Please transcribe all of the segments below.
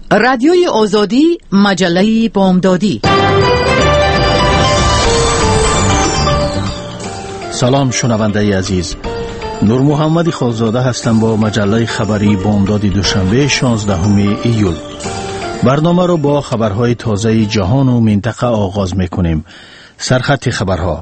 رادیوی آزادی، مجله بامدادی. سلام شنونده عزیز، نور محمد خالزاده هستم با مجله خبری بامداد دوشنبه 16 ایول. برنامه رو با خبرهای تازه جهان و منطقه آغاز میکنیم. سرخط خبرها: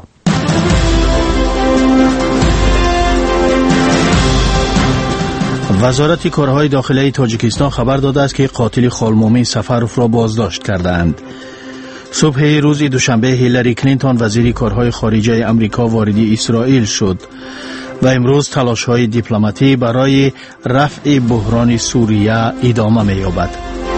وزارت کارهای داخلی تاجیکستان خبر داده است که قاتل خالمومین سفروف را بازداشت کردند. صبح روز دوشنبه هیلاری کلینتون وزیر کارهای خارجه امریکا وارد اسرائیل شد و امروز تلاش‌های دیپلماتی برای رفع بحران سوریه ادامه می‌یابد.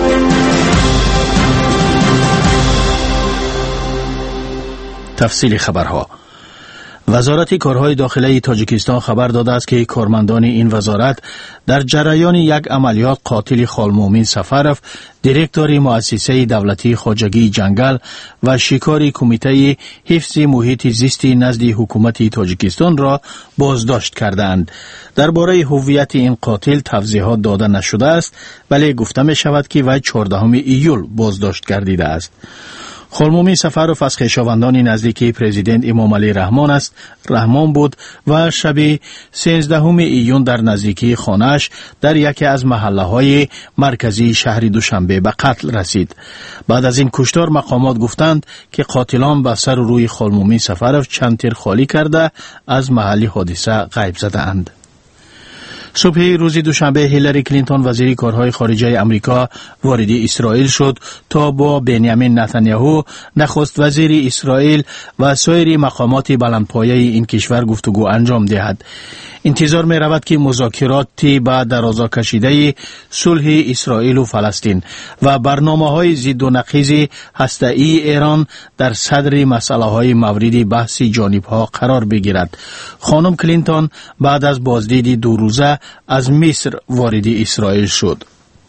تفصیل خبرها: وزارت کارهای داخلی تاجیکستان خبر داده است که کارمندان این وزارت در جریان یک عملیات قاتل خالمومین سفروف، دیرکتور مؤسسه دولتی خواجگی جنگل و شکار کمیته حفظ محیط زیستی نزد حکومت تاجیکستان را بازداشت کردند. درباره هویت این قاتل توضیحات داده نشده است، ولی گفته می شود که وی 14 ایول بازداشت گردیده است. خالمومین سفروف از خویشاوندان نزدیکی پرزیدنت امام علی رحمان بود و شب 13 ایون در نزدیکی خانه‌اش در یکی از محله‌های مرکزی شهر دوشنبه به قتل رسید. بعد از این کشتار مقامات گفتند که قاتلان به سر و روی خالمومین سفروف چند تیر خالی کرده از محل حادثه غیب زدند. صبح روز دوشنبه هیلاری کلینتون وزیر کارهای خارجه امریکا وارد اسرائیل شد تا با بنیامین نتانیاهو نخست وزیر اسرائیل و سایر مقامات بلندپایه این کشور گفتگو انجام دهد. انتظار می رود که مذاکراتی با درازا کشیده صلح اسرائیل و فلسطین و برنامه‌های ضد و نقیض هسته‌ای ایران در صدر مسئله‌های مورد بحث جانب‌ها قرار بگیرد. خانم کلینتون بعد از بازدید 2 روزه از مصر وارد اسرائیل شد.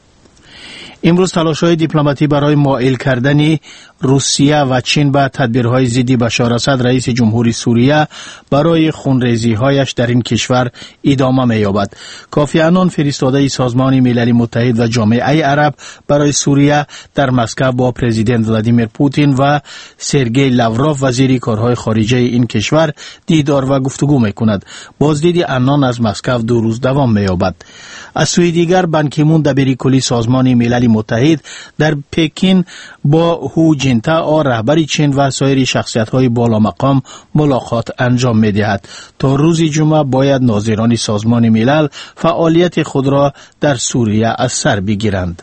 امروز تلاش‌های دیپلماتی برای مائل کردن روسیه و چین به تدبیرهای ضد بشار اسد رئیس جمهوری سوریه برای خونریزی‌هایش در این کشور ادامه می‌یابد. کوفی عنان فرستاده سازمان ملل متحد و جامعه عرب برای سوریه در مسکو با پرزیدنت ولادیمیر پوتین و سرگئی لاوروف وزیر کارهای خارجه این کشور دیدار و گفتگو می‌کند. بازدید عنان از مسکو 2 روز دوام می‌یابد. از سوی دیگر بان کی مون دبیر کلی سازمان ملل متحد در پکین با هو جنتا رهبر چین و سایر شخصیت‌های بالا مقام ملاقات انجام می‌دهد. تا روز جمعه باید ناظران سازمان ملل فعالیت خود را در سوریه از سر بگیرند.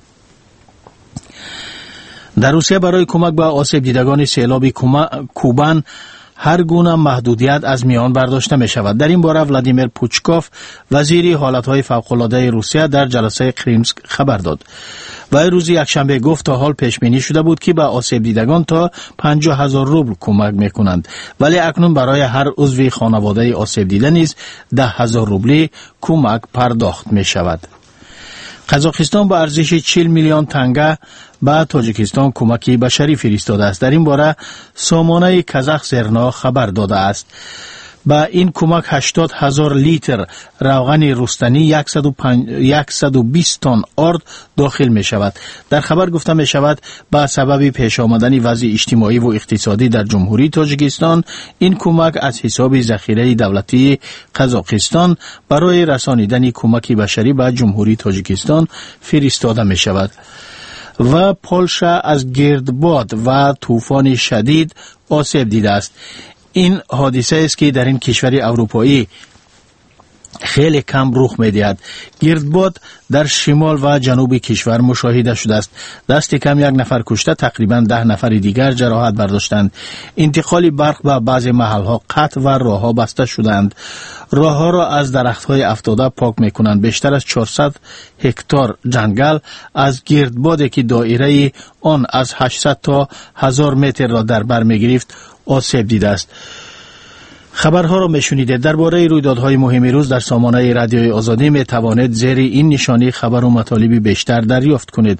در روسیه برای کمک به آسیب دیدگان سیلاب کوبان هر گونه محدودیت از میان برداشته می شود. در این باره ولادیمیر پوچکوف وزیر حالتهای فوق‌العاده روسیه در جلسه کرینسک خبر داد. و روز یکشنبه گفت تا حال پیش بینی شده بود که به آسیب دیدگان تا 50,000 روبل کمک میکنند، ولی اکنون برای هر عضو خانواده آسیب دیده نیز 10,000 روبل کمک پرداخت می شود. قزاقستان با ارزش 40 میلیون تنگه به تاجیکستان کمکی بشری فرستاده است. در این باره سامانه کازاخ زرنا خبر داده است. با این کمک 80,000 لیتر روغن رستنی، 120 تن آرد داخل می شود. در خبر گفته می شود با سبب پیش آمدن وضع اجتماعی و اقتصادی در جمهوری تاجیکستان این کمک از حساب ذخیره دولتی قزاقستان برای رسانیدن کمک بشری به جمهوری تاجیکستان فرستاده می شود. و پولشا از گردباد و طوفان شدید آسیب دیده است. این حادثه است که در این کشور اروپایی خیلی کم رخ می‌دهد. گردباد در شمال و جنوب کشور مشاهده شده است. دست کم 1 نفر کشته، تقریبا 10 نفر دیگر جراحت برداشتند. انتقال برق به بعضی محل‌ها قطع و راه‌ها بسته شدند. راه‌ها را از درخت‌های افتاده پاک می‌کنند. بیشتر از 400 هکتار جنگل از گردبادی که دایره آن از 800 تا 1000 متر را در بر می‌گرفت آسیب دیده است. خبرها را میشنیدید. درباره رویدادهای مهم روز در سامانه رادیوی آزادی می توانید زیر این نشانی خبر و مطالب بیشتر دریافت کنید.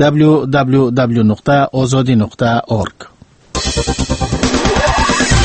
www.azadi.org.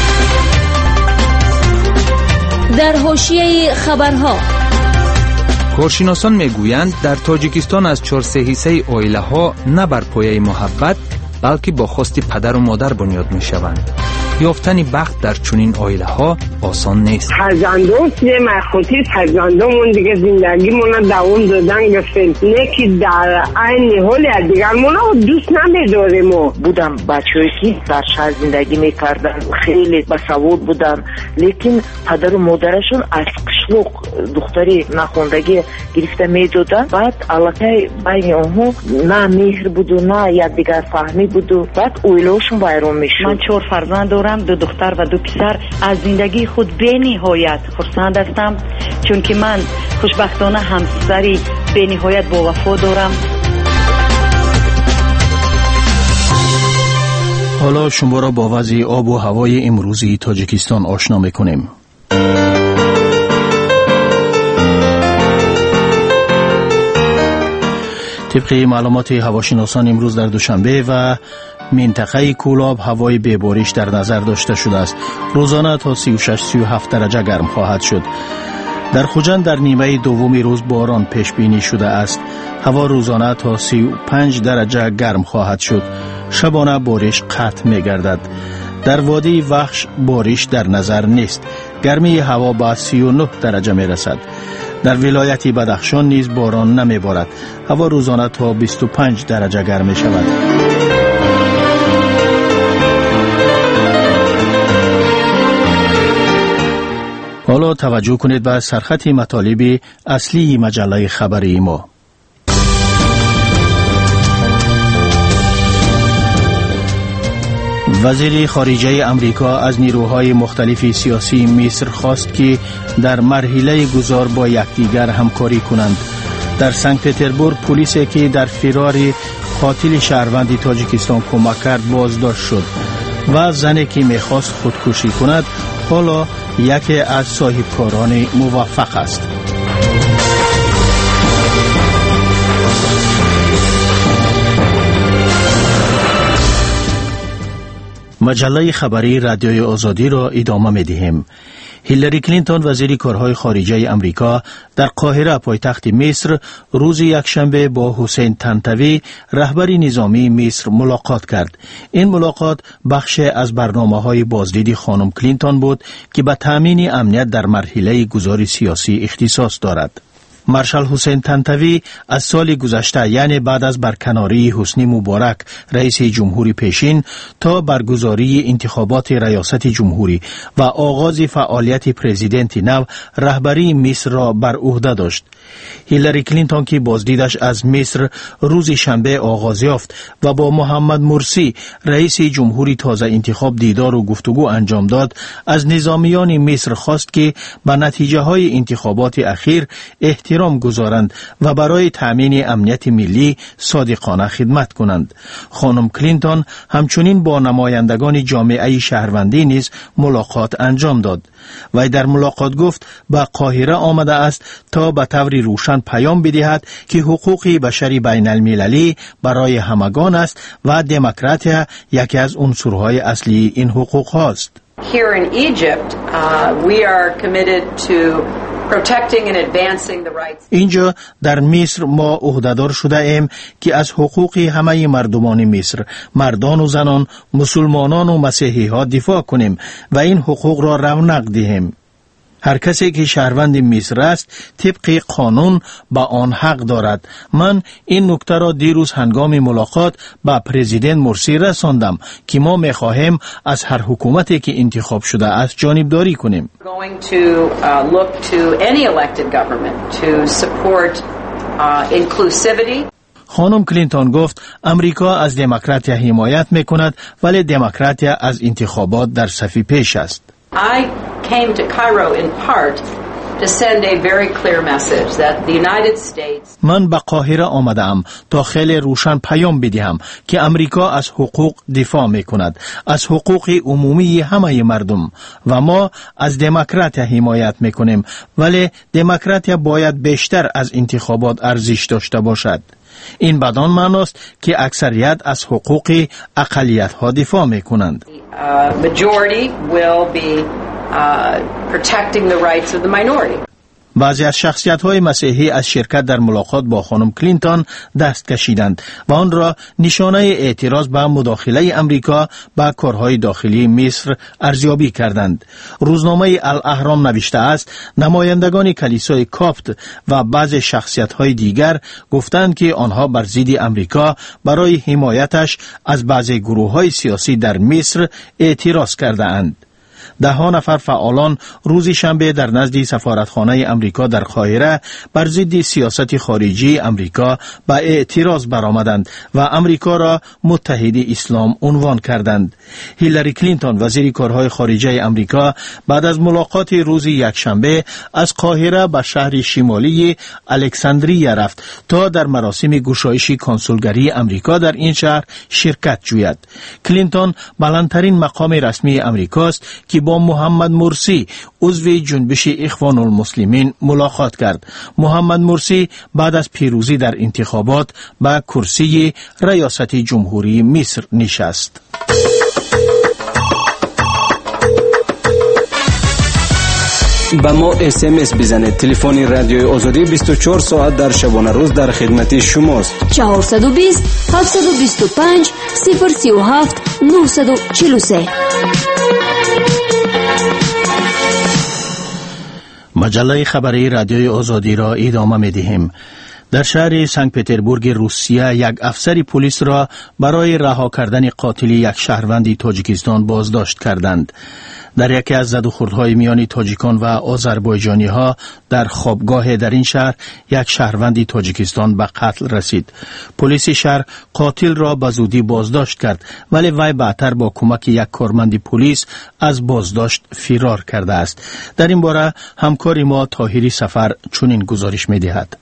در حاشیه خبرها کارشناسان میگویند در تاجیکستان از 4/3 حصه عائله ها نه بر پایه محبت بلکه با خواست پدر و مادر بنیاد میشوند. یافتن بخت در چنین عائله ها آسان نیست. فرزندان یه مخاطی فرزندامون دیگه زندگیمون دوام دادن گفتیم نه که در این حال دیگر ما دوست نمی‌داریم. بودم بچه‌ای که در شهر زندگی میکردن خیلی بسواد بودن، لیکن پدر و مادرشون از قشلوق دختری نخوندگی گرفته میدادن. بعد علاقه بین اونها نه مهر بود و نه یکدیگر فهمی بود و بعد اویلاشون ویران میشد. من 4 فرزند دارم، 2 دختر و 2 پسر. از زندگی خود به نهایت خرسند هستم چون که من خوشبختانه همسری به نهایت با وفا دارم. حالا شما را با وضع آب و هوای امروزی تاجیکستان آشنا می‌کنیم. طبق معلومات هواشناسان امروز در دوشنبه و منطقه کولاب هوای بی‌بارش در نظر داشته شده است. روزانه تا 36-37 درجه گرم خواهد شد. در خوجند در نیمه دوم روز باران پیش بینی شده است. هوا روزانه تا 35 درجه گرم خواهد شد. شبانه بارش قطع می گردد. در وادی وحش بارش در نظر نیست. گرمی هوا به 39 درجه می رسد. در ولایت بدخشان نیز باران نمی بارد. هوا روزانه تا 25 درجه گرم می شود. حالا توجه کنید به سرخط مطالب اصلی مجله خبری ما. وزیر خارجه امریکا از نیروهای مختلف سیاسی مصر خواست که در مرحله گذار با یکدیگر همکاری کنند. در سنت پترزبورگ پلیسی که در فرار قاتل شهروند تاجیکستان کمک کرد بازداشت شد و زنی که میخواست خودکشی کند حالا یکی از صاحبکاران موفق است. مجله خبری رادیوی آزادی را ادامه می‌دهیم. هیلاری کلینتون وزیر کارهای خارجه امریکا در قاهره پایتخت مصر روز یکشنبه با حسین طنطاوی رهبر نظامی مصر ملاقات کرد. این ملاقات بخش از برنامه‌های بازدید خانم کلینتون بود که به تامین امنیت در مرحله گذار سیاسی اختصاص دارد. مارشال حسین طنطاوی از سال گذشته یعنی بعد از برکناری حسنی مبارک رئیس جمهوری پیشین تا برگزاری انتخابات ریاست جمهوری و آغاز فعالیت پرزیدنت نو رهبری مصر را بر عهده داشت. هیلاری کلینتون که بازدیدش از مصر روز شنبه آغاز یافت و با محمد مرسی رئیس جمهوری تازه انتخاب دیدار و گفتگو انجام داد، از نظامیان مصر خواست که به نتیجه های انتخابات اخیر احترام گذارند و برای تامین امنیت ملی صادقانه خدمت کنند. خانم کلینتون همچنین با نمایندگان جامعه شهروندی نیز ملاقات انجام داد. و در ملاقات گفت به قاهره آمده است تا به طور روشن پیام بدهد که حقوق بشری بین المللی برای همگان است و دموکراسی یکی از عنصرهای اصلی این حقوق هاست. Here in Egypt, we are committed to protecting and advancing the rights. اینجا در مصر ما عهدهدار شده ایم که از حقوق همه مردمان مصر، مردان و زنان، مسلمانان و مسیحی ها دفاع کنیم و این حقوق را رونق دهیم. هر کسی که شهروند مصر است طبق قانون با آن حق دارد. من این نکته را دیروز هنگام ملاقات با پرزیدنت مرسی رساندم که ما می‌خواهیم از هر حکومتی که انتخاب شده است جانبداری کنیم. Going to look to any elected government to support inclusivity. خانم کلینتون گفت امریکا از دموکراسی حمایت می‌کند ولی دموکراسی از انتخابات در صف پیش است. I came to Cairo in part to send a very clear message that the United States. من به قاهره آمدم تا خیلی روشن پیام بدهم که امریکا از حقوق دفاع میکند، از حقوق عمومی همه مردم و ما از دموکراسی حمایت میکنیم، ولی دموکراسی باید بیشتر از انتخابات ارزش داشته باشد. این بدان معناست که اکثریت از حقوق اقلیت ها دفاع میکنند. Majority will be protecting the rights of the minority. بعضی از شخصیت‌های مسیحی از شرکت در ملاقات با خانم کلینتون دست کشیدند و آن را نشانه اعتراض به مداخله امریکا به کارهای داخلی مصر ارزیابی کردند. روزنامه الاهرام نوشته است نمایندگان کلیسای کاپت و بعضی شخصیت‌های دیگر گفتند که آنها بر ضد امریکا برای حمایتش از بعضی گروه‌های سیاسی در مصر اعتراض کردند. 10 نفر فعالان روز شنبه در نزد سفارتخانه امریکا در قاهره بر ضد سیاست خارجی امریکا به اعتراض برآمدند و امریکا را متحد اسلام عنوان کردند. هیلاری کلینتون وزیر کارهای خارجه امریکا بعد از ملاقات روز یکشنبه از قاهره به شهر شمالی الکساندریه رفت تا در مراسم گشایش کنسولگری امریکا در این شهر شرکت جوید. کلینتون بلندترین مقام رسمی امریکاست که با محمد مرسی عضو جنبش اخوان المسلمین ملاقات کرد. محمد مرسی بعد از پیروزی در انتخابات به کرسی ریاست جمهوری مصر نشست. با ما SMS بزنید. تلفن رادیوی آزادی 24 ساعت در شبانه روز در خدمت شماست. 420 725 037 943. مجله خبری رادیوی آزادی را ادامه می‌دهیم. در شهر سنت پتربورگ روسیه یک افسر پلیس را برای رها کردن قاتل یک شهروند تاجیکستان بازداشت کردند. در یکی از زد و خوردهای میان تاجیکان و آذربایجانی ها در خوابگاه در این شهر یک شهروند تاجیکستان به قتل رسید. پلیس شهر قاتل را به زودی بازداشت کرد ولی وی بعدتر با کمک یک کارمند پلیس از بازداشت فرار کرده است. در این باره همکار ما طاهری سفر چنین گزارش می‌دهد.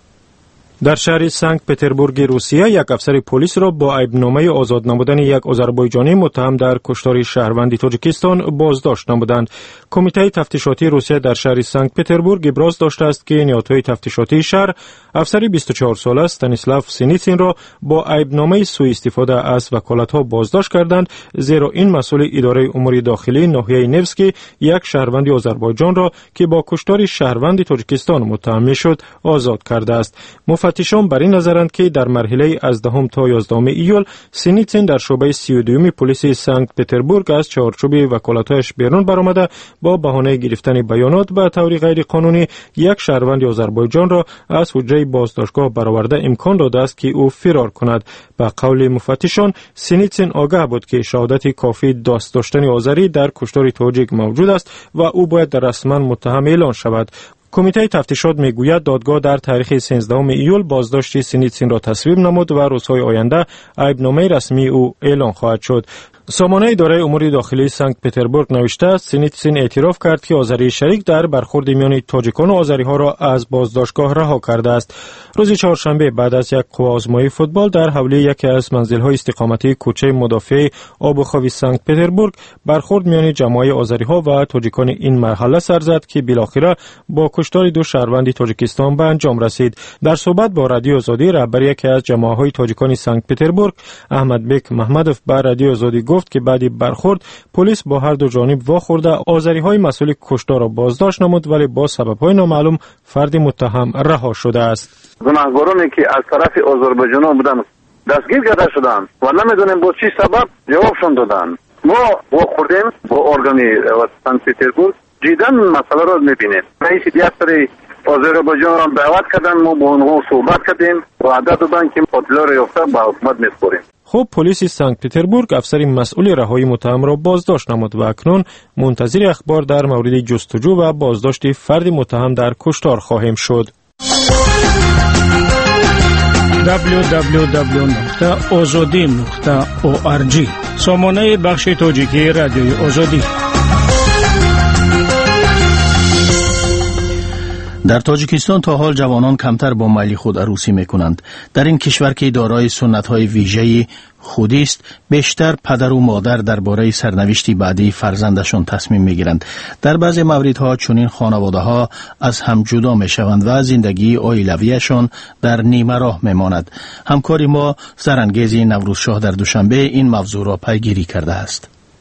در شهر سنت پتربورگ روسیه یک افسر پلیس را با عیبنامه آزاد نمودن یک آذربایجانی متهم در کشتار شهروند تاجیکستان بازداشت نمودند. کمیته تفتیشاتی روسیه در شهر سنت پتربورگ ابراز داشته است که نهادهای تفتیشاتی شهر افسر 24 ساله استانیسلاف سینیتسین را با عیبنامه سوء استفاده از وکالت‌ها بازداشت کردند، زیرا این مسئول اداره امور داخلی ناحیه نفسکی یک شهروند آذربایجان را که با کشتار شهروند تاجیکستان متهم می‌شد آزاد کرده است. مفتشان بر این نظرند که در مرحله از 10 تا 11 ایول سینیتسین در شعبه 32 پلیس سنت پتربورگ از چارچوب وکالت‌هایش بیرون برآمده با بهانه گرفتن بیانات به طور غیر قانونی یک شهروند آذربایجان را از حجره بازداشتگاه برآورده امکان داده است که او فرار کند. به قول مفتشان سینیتسین آگاه بود که شهادت کافی دست داشتن آذری در کشتار تاجیک موجود است و او باید رسما متهم اعلان شود. کمیته تفتیشات میگوید دادگاه در تاریخ 13 ایول بازداشت سینیتسین را تصویب نمود و روزهای آینده عیبنامه رسمی او اعلان خواهد شد. سامانه اداره امور داخلی سنت پتربورگ نوشته است سینیتسین اعتراف کرد که آذری شریک در برخورد میان تاجیکان و آذری ها را از بازداشتگاه رها کرده است. روز چهارشنبه بعد از یک قوازمایی فوتبال در حوله یکی از منزل‌های استقامتی کوچه مدافع آبوخوی سنت پتربورگ برخورد میان جماعت آذری ها و تاجیکان این مرحله سر زد که بالاخره با کشتار 2 شهروند تاجیکستان به انجام رسید. در صحبت با رادیو آزادی رهبر یکی از جماعت‌های تاجیکان سنت پتربورگ احمد بیک محمدوف به رادیو آزادی گفت که بعد برخورد پلیس با هر دو جانب واخورده آذری‌های مسئول کشتار را بازداشت نمود ولی با سبب‌های نامعلوم فرد متهم رها شده است. گناهکارانی که از طرف آذربایجان بودن دستگیر کرده شدند و نمیدونیم با چی سبب جوابشون دادن. ما واخوردیم با ارگانی سنت پتربورگ جداً مسئله را می‌بینیم. رئیس دیپتری آذربایجان را دعوت کردن، ما با اونها صحبت کردیم و وعده دادن که قاتلا را یافته به حکومت می‌سپاریم. خب پلیس سنت پتربورگ افسر مسئول رهایی متهم را بازداشت نمود و اکنون منتظر اخبار در مورد جستجو و بازداشت فرد متهم در کشتار خواهیم شد. www.azadi.org سامانه بخش تاجیکی رادیوی آزادی. در تاجیکستان تا حال جوانان کمتر با میل خود عروسی میکنند. در این کشور که دارای سنت‌های ویژه‌ای خودی است، بیشتر پدر و مادر درباره سرنوشت بعدی فرزندشان تصمیم میگیرند. در بعضی موردها چنین خانواده‌ها از هم جدا میشوند و زندگی عائلویشان در نیمه راه میماند. همکار ما زرانگیز نوروزشاه در دوشنبه این موضوع را پیگیری کرده است.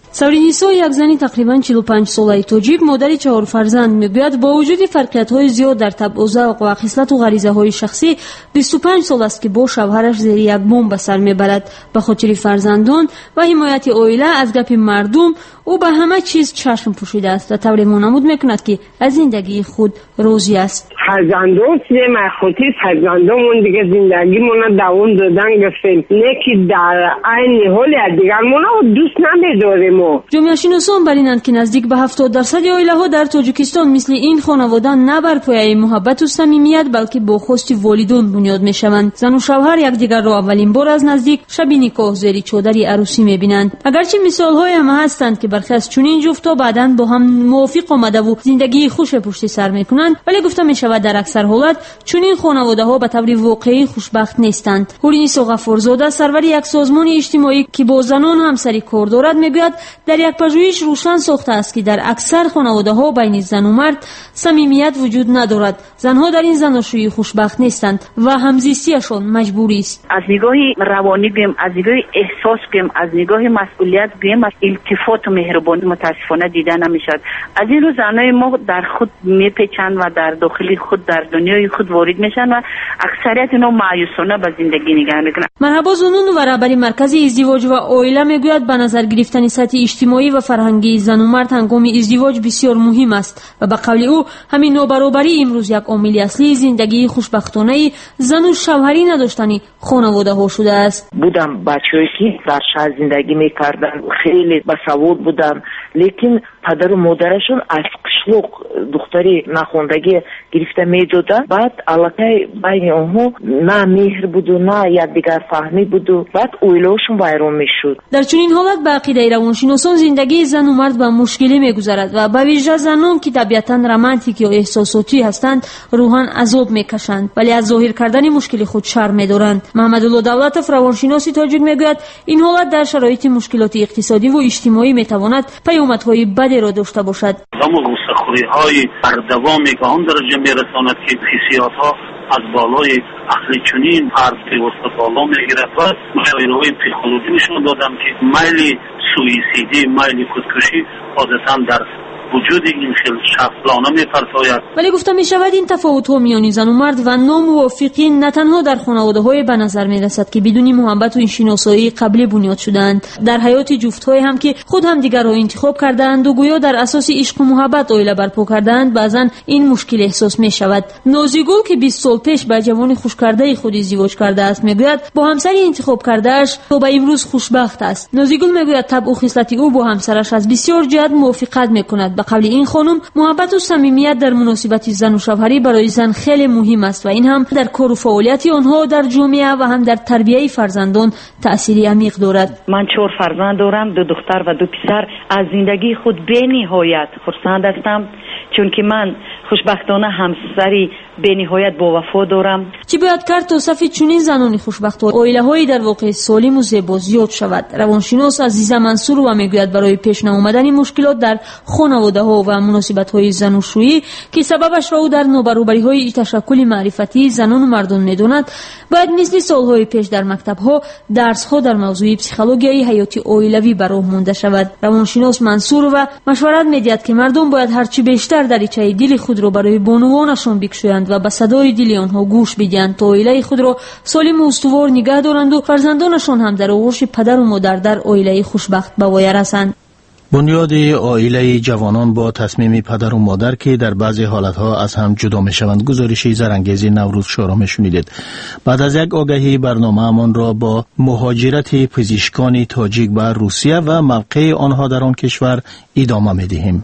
سورینیسا یک زنی تقریباً 45 ساله تاجیک مادری 4 فرزند میگوید با وجود فرقیت‌های زیاد در طبع و ذوق و خصلت و غریزه‌های شخصی 25 سال است که با شوهرش زیر یک بم به سر میبرد. به خاطر فرزندان و حمایت عائله از گپ مردم او به همه چیز چشم پوشیده است و طوری نمود میکند که از زندگی خود راضی است. فرزندان چیه مخاطی فرزندامون دیگه زندگیمون دوام دادن گفتن نه که در عین حال دیگرمون دوست نمی‌داریم. جامعه شناسان بر اینند که نزدیک به 70% عائله‌ها در تاجیکستان مثل این خانواده نه بر پایه محبت و صمیمیت بلکه با خواست والدین بنیاد می‌شوند. زن و شوهر یکدیگر را اولین بار از نزدیک شب نکاح زیر چادر عروسی می‌بینند. اگرچه مثال‌های هم هستند که برخی از چنین جفت‌ها بعداً با هم موافق آمده و زندگی خوش پشت سر می‌کنند، ولی گفته می‌شود در اکثر حالات چنین خانواده‌ها به طور واقعی خوشبخت نیستند. هورینیسا غفورزاده سرور یک سازمان اجتماعی که با زنان همسری کار دارد می‌گوید در یک پژوهش روشن ساخته است که در اکثر خانواده‌ها بین زن و مرد صمیمیت وجود ندارد. زنها در این زناشویی خوشبخت نیستند و همزیستیشان مجبوری است. از نگاه روانی بیم، از نگاه احساس بیم، از نگاه مسئولیت بیم، از التفات و مهربانی متاسفانه دیده نمیشد. از این رو زنای ما در خود میپیچند و در داخل خود در دنیای خود وارد میشن و اکثریت اینا مایوسانه به زندگی نگاه میکنن. مرحبا زنون و رهبری مرکز ازدواج و عائله میگوید به نظر گرفتن سطح اجتماعی و فرهنگی زن و مرد هنگام ازدواج بسیار مهم است و به قول او همین نابرابری امروز یک عامل اصلی زندگی خوشبختانه زن و شوهری نداشتن خانواده ها شده است. بودم بچه‌ای که در شهر زندگی میکردن، خیلی باسواد بودن، لیکن پدر و مادرشون از قشلوق دختری نخوندگی گرفته میدادن. بعد علاقه بین اونها نه مهر بود و نه یکدیگر فهمی بود و بعد اویلاشون ویران میشد. در چنین حالت به عقیده روانشناسان زندگی زن و مرد به مشکلی میگذرد و به ویژه زنان که طبیعتاً رمانتیک یا احساساتی هستند روحاً عذاب میکشند ولی از ظاهر کردن مشکل خود شرم میدارند. محمدالله دولتов روانشناس تاجیک میگوید این حالت در شرایط مشکلات اقتصادی و اجتماعی میتواند پیامدهای بدی را داشته باشد. غصه‌خوری‌های بردوامی که آن درجه میرساند که حسیات‌ها از بالای اهل چنین هر پیوسته بالا میگیرد و مشاورهای پسیکولوژی نشون دادم که میل سوئیسیدی، میل خودکشی عادتاً در وجود این خیل شخصلانه می‌فرساید. ولی گفته می‌شود این تفاوت‌ها میان زن و مرد و ناموافقین نه تنها در خانواده‌های به نظر می‌رسد که بدون محبت و شناسایی قبلی بنیاد شدند، در حیات جفت‌های هم که خود هم دیگر را انتخاب کردند و گویا در اساس عشق و محبت عائله برپا کردند بعضاً این مشکل احساس می‌شود. نازیگل که 20 سال پیش با جوان خوشکرده خود ازدواج کرده است می‌گوید با همسری انتخاب کرده‌اش تا به امروز خوشبخت است. نازیگل می‌گوید طبع و خصلت او با همسرش از بسیار جهت موافقت می‌کند. به قول این خانم محبت و صمیمیت در مناسبت زن و شوهری برای زن خیلی مهم است و این هم در کار و فعالیت آنها در جامعه و هم در تربیت فرزندان تأثیری عمیق دارد. من 4 فرزند دارم، 2 دختر و 2 پسر. از زندگی خود به نهایت خرسند هستم چون که من خوشبختانه همسری به نهایت با وفا دارم. چی باید کرد تا صف چنین زنانی خوشبخت و عائله‌های در واقع سالم و زیبا زیاد شود؟ روانشناس عزیزه منصور و میگوید برای پیش نیامدن مشکلات در خانواده‌ها و مناسبت‌های زناشویی که سببش را او در نابرابری‌های تشکل معرفتی زنان و مردان می‌داند، باید مثل سال‌های پیش در مکتب‌ها درس‌ها در موضوع پسیکولوژی حیاتی عائلوی به راه مانده شود. روانشناس منصور و مشورت می‌دهد که مردم باید هرچی بیشتر دریچه دل خود را برای بانوانشان بگشایند و به صدای دل آنها گوش بدهند تا عائله خود را سالم و استوار نگه دارند و فرزندانشان هم در آغوش پدر و مادر در عائله خوشبخت به وای رسند. بنیاد عائله جوانان با تصمیم پدر و مادر که در بعضی حالتها از هم جدا میشوند. گزارشی زرانگیزی نوروز شورا شنیدید. بعد از یک آگهی برنامه‌مان را با مهاجرت پزشکان تاجیک به روسیه و موقع آنها در آن کشور ادامه می‌دهیم.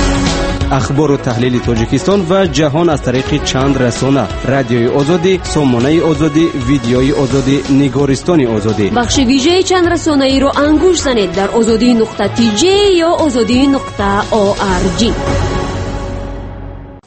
اخبار و تحلیل تاجیکستان و جهان از طریق چند رسانه: رادیوی آزادی، سامانه آزادی، ویدیوی آزادی، نگارستان آزادی. بخش ویژه چند رسانه ای را انگوش زنید در azadi.tj یا azadi.org.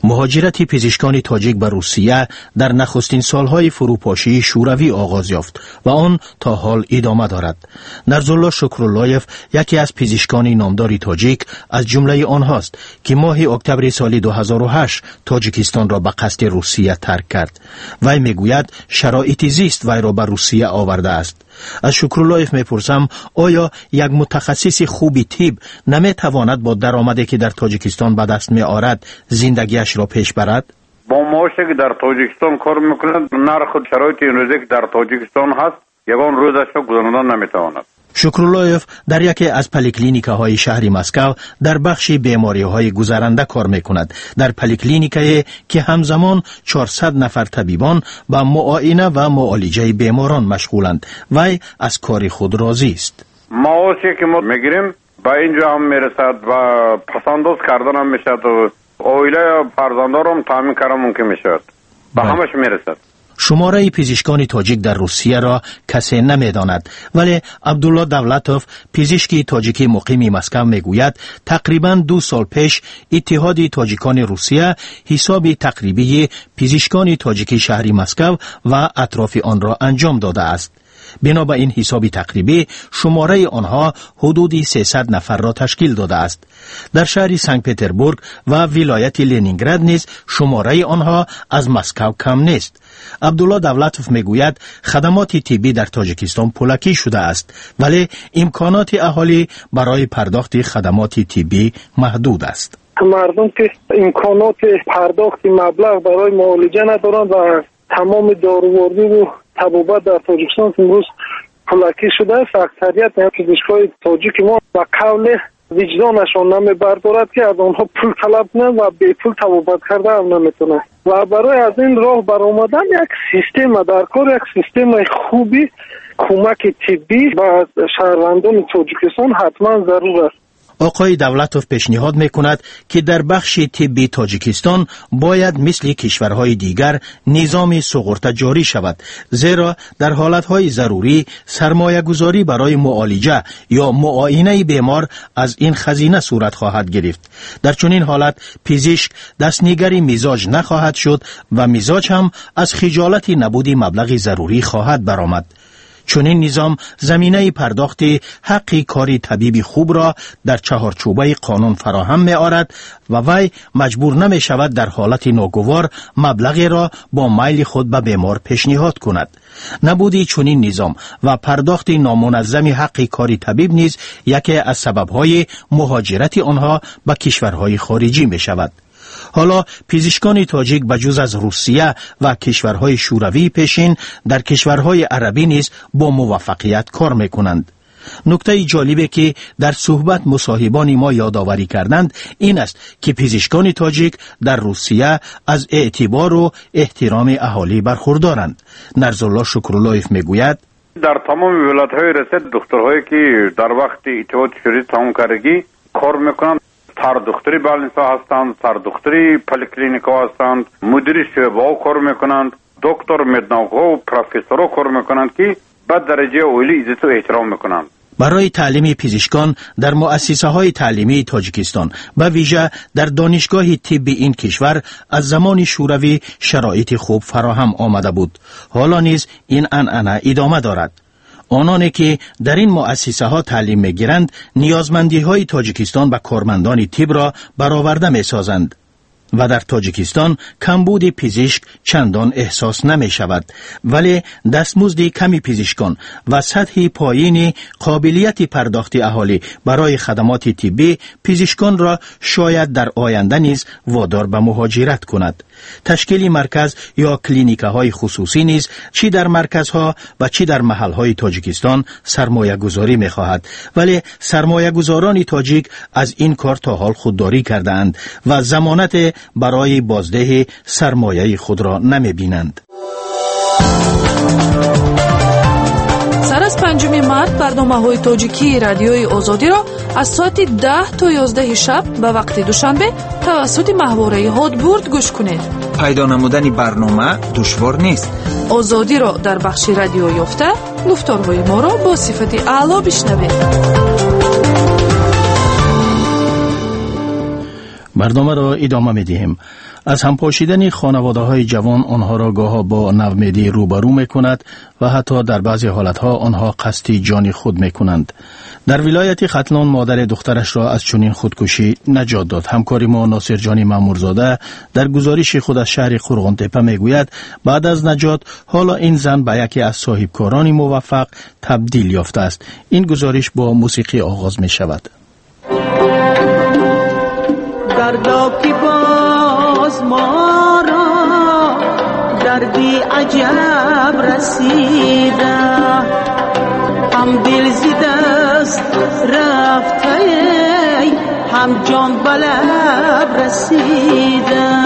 مهاجرت پزشکان تاجیک به روسیه در نخستین سالهای فروپاشی شوروی آغاز یافت و آن تا حال ادامه دارد. نرزالله شکراللایف یکی از پزشکان نامدار تاجیک از جمله آنهاست که ماه اکتبر سال 2008 تاجیکستان را به قصد روسیه ترک کرد. وی میگوید شرایط زیست وی را به روسیه آورده است. از شکراللایف میپرسم آیا یک متخصص خوبی طب نمیتواند با درآمدی که در تاجیکستان به دست میآورد زندگیش را پیش برد؟ با معاشی که در تاجیکستان کار میکند نرخ شرایط این روزی که در تاجیکستان هست یگان روزش را گذراندن نمیتواند. شکراللایف در یکی از پلیکلینیک‌های شهر مسکو در بخش بیماری‌های گذرنده کار می‌کند. در پلیکلینیکی که همزمان 400 نفر طبیبان با معاینه و معالجه بیماران مشغولند. وی از کار خود راضی است. معاشی که ما میگیریم با اینجا هم میرسد و پسنداز کردن هم میشد و عائله فرزندان هم تامین کردن ممکن میشد. به همش میرسد. شماره پزشکان تاجیک در روسیه را کسی نمیداند، ولی عبدالله دولتوف پزشک تاجیکی مقیم مسکو میگوید تقریباً 2 سال پیش اتحاد تاجیکان روسیه حساب تقریبی پزشکان تاجیکی شهر مسکو و اطراف آن را انجام داده است. بنابراین حساب تقریبی شماره آنها حدود 300 نفر را تشکیل داده است. در شهر سنت پتربورگ و ولایت لنینگراد نیز شماره آنها از مسکو کم نیست. عبدالله دولتوف میگوید خدمات طبی در تاجیکستان پولکی شده است، ولی امکانات اهالی برای پرداخت خدمات طبی محدود است. مردم که امکانات پرداخت مبلغ برای معالجه ندارند و تمام دارووردی و طبابت در تاجیکستان امروز پولکی شده است. اکثریت پزشکای تاجیک ما با قول وجدانشان نمیبردارد که از آنها پول طلب کنند و به پول طبابت کرده هم نمیتونند و برای از این راه برآمدن یک سیستم در کار، یک سیستم خوبی کمک طبی و شهروندان تاجیکستان حتما ضرور است. آقای دولتوف پیشنهاد میکند که در بخش طبی تاجیکستان باید مثل کشورهای دیگر نظام سقورت جاری شود، زیرا در حالتهای ضروری سرمایه گذاری برای معالجه یا معاینه بیمار از این خزینه صورت خواهد گرفت. در چنین حالت پزشک دستنیگری مزاج نخواهد شد و مزاج هم از خجالت نبود مبلغ ضروری خواهد برآمد. چون این نظام زمینه پرداخت حق کاری طبیبی خوب را در چهارچوبه قانون فراهم می آورد و وی مجبور نمی شود در حالت ناگوار مبلغی را با میل خود به بیمار پیشنهاد کند. نبودی چون این نظام و پرداخت نامنظم حق کاری طبیب نیز یکی از سببهای مهاجرت آنها به کشورهای خارجی می شود. حالا پزشکان تاجیک بجز از روسیه و کشورهای شوروی پیشین در کشورهای عربی نیز با موفقیت کار میکنند. نکته جالبی که در صحبت مصاحبان ما یادآوری کردند این است که پزشکان تاجیک در روسیه از اعتبار و احترام اهالی برخوردارند. نرزالله شکراللایف میگوید در تمام ولایت‌های رسد دکترهایی که در وقت اتحاد شوروی تمام کردگی کار میکنند سر دکتری بالنسا هستند، سر دکتری پلیکلینیکا هستند، مدیری شعبه ها کار میکنند، دکتر مدناک ها و پروفسور ها کار میکنند که به درجه عالی عزت و احترام میکنند. برای تعلیم پزشکان در مؤسسه های تعلیمی تاجیکستان به ویژه در دانشگاه طب این کشور از زمان شوروی شرایط خوب فراهم آمده بود. حالا نیز این عنعنه ادامه دارد. آنانی که در این مؤسسه ها تعلیم می گیرند نیازمندی های تاجیکستان به کارمندان طب را برآورده می سازند و در تاجیکستان کمبود پزشک چندان احساس نمی شود، ولی دستمزد کمی پزشکان و سطح پایین قابلیت پرداخت اهالی برای خدمات طبی پزشکان را شاید در آینده نیز وادار به مهاجرت کند. تشکیل مرکز یا کلینیک‌های خصوصی نیز چی در مرکزها و چی در محل‌های تاجیکستان سرمایه گذاری می خواهد، ولی سرمایه گذاران تاجیک از این کار تا حال خودداری کردند و ضمانت برای بازده سرمایه خود را نمی بینند. سر از 5 مارت برنامه‌های تاجیکی رادیوی آزادی را از ساعت 10 تا 11 شب به وقت دوشنبه توسط ماهواره هادبورد گوش کنید. پیدا نمودن برنامه دشوار نیست. آزادی را در بخش رادیو یافته گفتارهای ما را با صفت اعلی بشنوید. برنامه را ادامه می دهیم. از همپاشیدن خانواده‌های جوان آنها را گاه با نومیدی روبرو می‌کند و حتی در بعضی حالتها آنها قصد جان خود می‌کنند. در ولایت ختلان مادر دخترش را از چنین خودکشی نجات داد. همکار ما ناصر جانی مامورزاده در گزارش خود از شهر قرغن‌تپه میگوید بعد از نجات حالا این زن به یکی از صاحبکاران موفق تبدیل یافته است. این گزارش با موسیقی آغاز می شود. دردا کی باز ما را دردی عجب رسیده، هم دل زدست رفته هم جان بلب رسیده.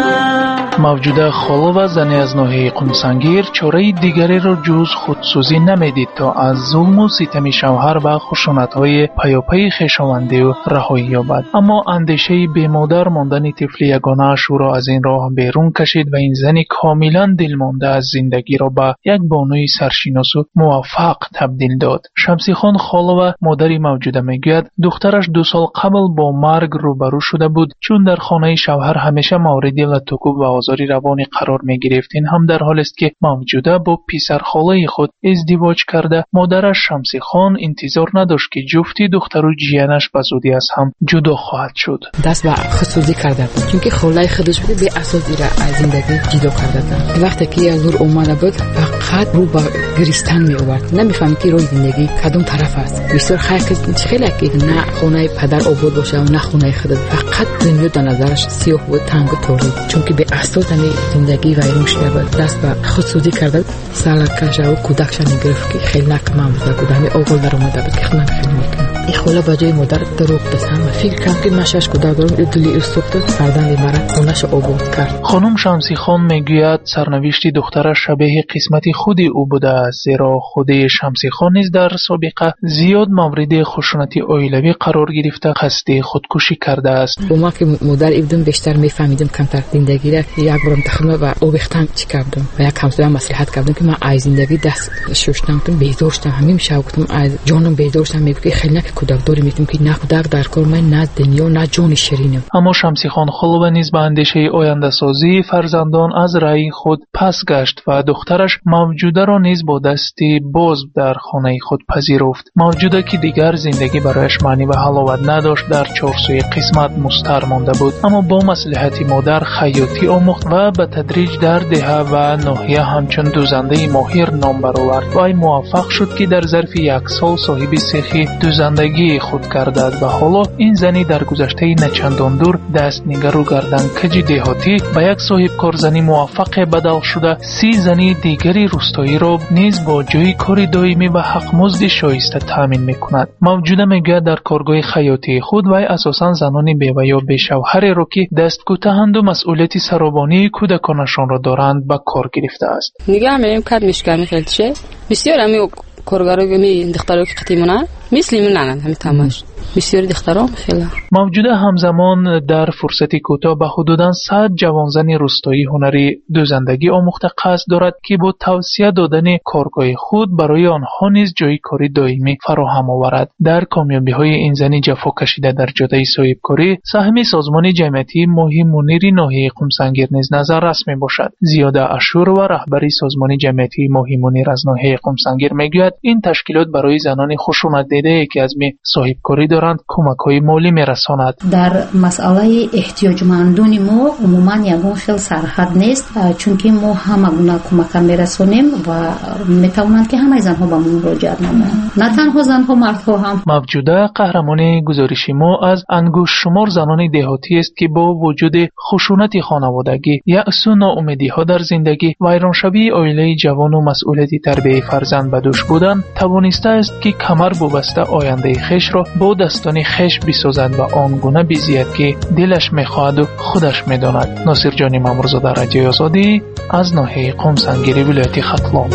موجوده خاله و زنی از ناحیه قمسنگیر چاره دیگری را جز خودسوزی نمیدید تا از ظلم و ستم شوهر و خشونت‌های پیاپی خویشاوندی و رهایی یابد. اما اندیشه بی‌مادر ماندن طفل یگانه‌اش او را از این راه بیرون کشید و این زنی کاملا دلمانده از زندگی را به یک بانوی سرشناس و موفق تبدیل داد. شمسی خان خاله و مادری موجوده میگوید دخترش 2 سال قبل با مرگ روبرو شده بود، چون در خانه شوهر همیشه مورد لطکوب و آزاری روانی قرار می گرفت. این هم در حالی است که موجوده با پسر خاله خود ازدواج کرده. مادرش شمسی خان انتظار نداشت که جفتی دختر و جیانش به زودی از هم جدا خواهد شد. دست به خودسوزی کرده بود چون که خاله خودش بود به اساس را از زندگی جدا کرده بود. وقتی که از نور اومده بود فقط رو به گریستان می آورد، نمیفهمید که روی زندگی کدوم طرف است. بسیار خیلی که نه خانه پدر آباد باشه و نه خانه خود، فقط دنیا در نظرش سیاه بود، تنگ و تاریک، چون که به اساس زندگی ویران شده بود. دست به خودسوزی کرده، سالکش و کودکش میگرفت که خیلی نکمه بوده بود. همه اوغل در اومده بود که خودم خیلی میکنم. این خاله با جای مادر دروغ دستم و فکر کردم که من 6 کودک دارم، دلی استوپت فرزند مرا خونش آباد کرد. خانم شمسی خان میگوید سرنوشت دخترش شبیه قسمت خود او بوده است، زیرا خود شمسی خان نیز در سابقه زیاد مورد خشونت عائلوی قرار گرفته قصد خودکشی کرده است. ما که مادر بودم بیشتر میفهمیدم کمتر زندگی را. یک بارم تخمه و اوبختم چی کردم و یک همسایه مصلحت کردم که من از زندگی دست شوشتم، بیزار شدم. همین شب گفتم از جانم بیزار شدم. میگه خیلی نه که کودک داری، میگم که نه کودک در کار من، نه دنیا نه جان شیرینم. اما شمسی خان خلوه نیز به اندیشه آینده سازی فرزندان از رأی خود پس گشت و دخترش موجوده را نیز با دستی باز در خانه خود پذیرفت. موجوده که دیگر زندگی برایش معنی و حلاوت نداشت، در چارسوی قسمت مستر مانده بود. اما با مصلحت مادر خیاطی آموخت و به تدریج در دهه و ناحیه همچون دوزنده ماهر نام برآورد و ای موفق شد که در ظرف 1 سال صاحب سیخی دوزندگی خود گردد و حالا این زنی در گذشته نچندان دور دست نگر و گردن کج دهاتی به یک صاحب کارزنی موفق بدل شده 30 زنی دیگری روستایی را نیز با جای کار دائمی و حق مزد شایسته تامین میکند. موجوده میگه در کارگاه خیاطی خود و اساسا زنان بیوه یا بیشوهری را که دست کوتاهند و مسئولیت سرابانی کودکانشان را دارند به کار گرفته است. نگاه می‌کنیم کار میشکنی خیلی چه بسیار همی کارگارا می دخترها که قطیمونه مثل من نه همین تماش بسیار دخترها خیلی موجوده. همزمان در فرصت کوتاه به حدوداً 100 جوانزن روستایی هنری دوزندگی آموخته قصد دارد که با توسعه دادن کارگاه خود برای آنها نیز جای کاری دائمی فراهم آورد. در کامیابی‌های این زنی جفا کشیده در جاده صاحبکاری سهم سازمان جمعیتی ماهی منیری ناحیه قمسنگیر نیز نظر رسمی باشد. زیاده اشور و رهبری سازمان جمعیتی ماهی منیر از ناحیه قمسنگیر میگوید این تشکیلات برای زنان خشونت دیده که از صاحبکاری دارند کمک‌های مالی میرساند. در مسئله احتیاجمندان ما عموما یگان خیلی سرحد نیست، چون که ما همه گونه کمک میرسونیم و میتوانند که همه زنها به ما مراجعت نمایند، نه تنها زنها، مردها هم. موجوده قهرمان گزارش ما از انگشت شمار زنان دهاتی است که با وجود خشونت خانوادگی، یأس و ناامیدی‌ها در زندگی، ویرانشوی عائله جوان و مسئولیت تربیت فرزند به دوش بودن توانسته است که کمر ببسته آینده خویش را با دستان خویش بسازد و آنگونه بزید که دلش میخواهد و خودش میداند. ناصر جانی مامورزاده، رادیوی آزادی، از ناحیه قمسنگیر ولایت ختلان.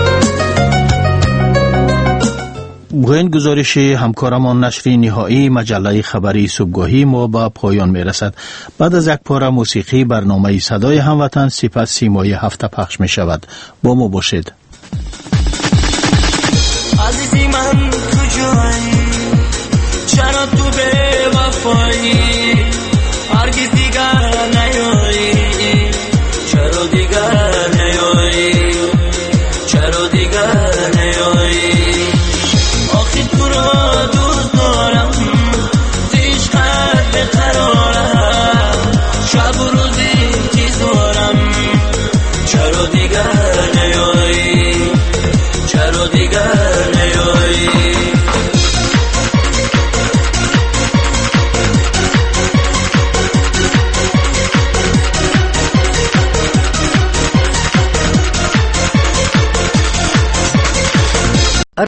با این گزارش همکارمان نشر نهایی مجله خبری صبحگاهی ما به پایان میرسد. بعد از یک پاره موسیقی برنامه صدای هموطن سپس سیمای هفته پخش می شود. با ما باشید. عزیزی من کجایی؟ چرا تو به وفایی؟